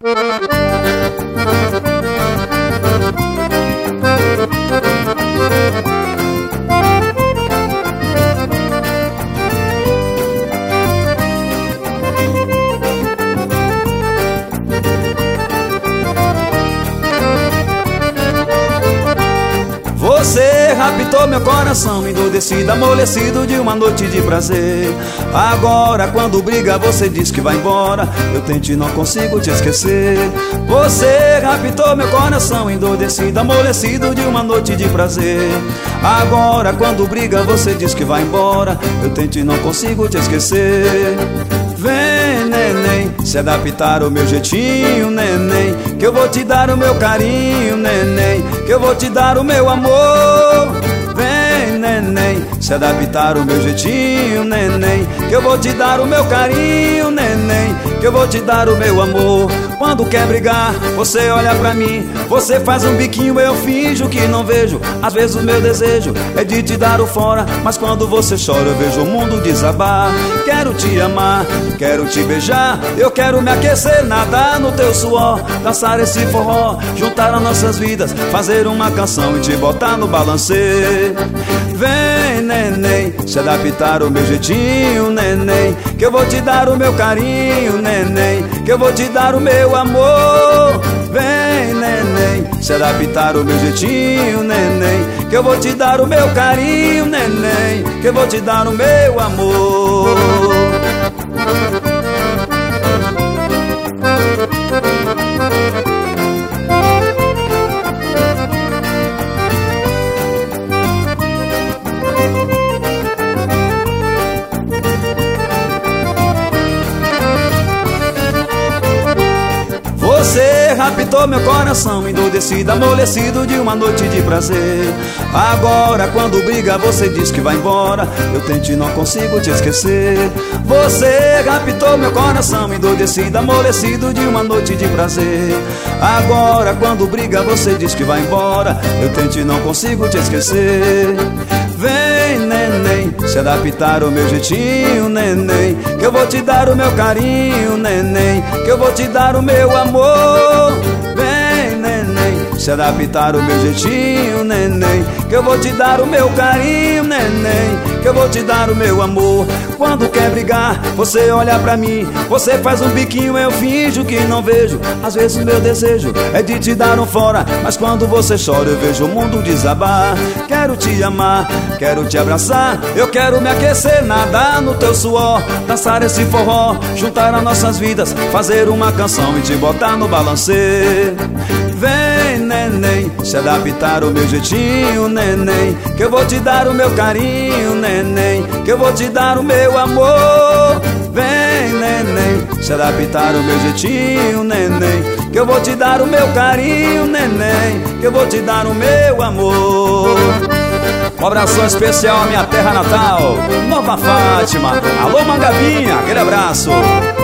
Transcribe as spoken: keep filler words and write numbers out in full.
Você raptou meu coração, endurecido, amolecido de uma noite de prazer. Agora quando briga você diz que vai embora, eu tento e não consigo te esquecer. Você raptou meu coração, endurecido, amolecido de uma noite de prazer. Agora quando briga você diz que vai embora, eu tento e não consigo te esquecer. Vem, neném, se adaptar ao meu jeitinho, neném, que eu vou te dar o meu carinho, neném, que eu vou te dar o meu amor. Vem, neném, se adaptar ao meu jeitinho, neném, que eu vou te dar o meu carinho, neném, que eu vou te dar o meu amor. Quando quer brigar, você olha pra mim, você faz um biquinho, eu finjo que não vejo. Às vezes o meu desejo é de te dar o fora, mas quando você chora eu vejo o mundo desabar. Quero te amar, quero te beijar, eu quero me aquecer, nadar no teu suor, dançar esse forró, juntar as nossas vidas, fazer uma canção e te botar no balancê. Vem, neném, se adaptar ao meu jeitinho, neném, que eu vou te dar o meu carinho, neném, que eu vou te dar o meu amor. Vem, neném, se adaptar ao meu jeitinho, neném, que eu vou te dar o meu carinho, neném, que eu vou te dar o meu amor. Você raptou meu coração, endurecido, amolecido de uma noite de prazer. Agora quando briga você diz que vai embora, eu tento e não consigo te esquecer. Você raptou meu coração, endurecido, amolecido de uma noite de prazer. Agora quando briga você diz que vai embora, eu tento e não consigo te esquecer. Vem, neném, se adaptar ao meu jeitinho, neném, que eu vou te dar o meu carinho, neném, que eu vou te dar o meu amor. Vem, neném, se adaptar ao meu jeitinho, neném, que eu vou te dar o meu carinho, neném, que eu vou te dar o meu amor. Quando quer brigar, você olha pra mim, você faz um biquinho, eu finjo que não vejo. Às vezes o meu desejo é de te dar um fora, mas quando você chora eu vejo o mundo desabar. Quero te amar, quero te abraçar, eu quero me aquecer, nadar no teu suor, dançar esse forró, juntar as nossas vidas, fazer uma canção e te botar no balancê. Vem, neném, se adaptar ao meu jeitinho, neném, que eu vou te dar o meu carinho, neném, que eu vou te dar o meu amor. Vem, neném, se adaptar ao meu jeitinho, neném, que eu vou te dar o meu carinho, neném, que eu vou te dar o meu amor. Um abração especial à minha terra natal, Nova Fátima. Alô, Mangavinha, aquele abraço.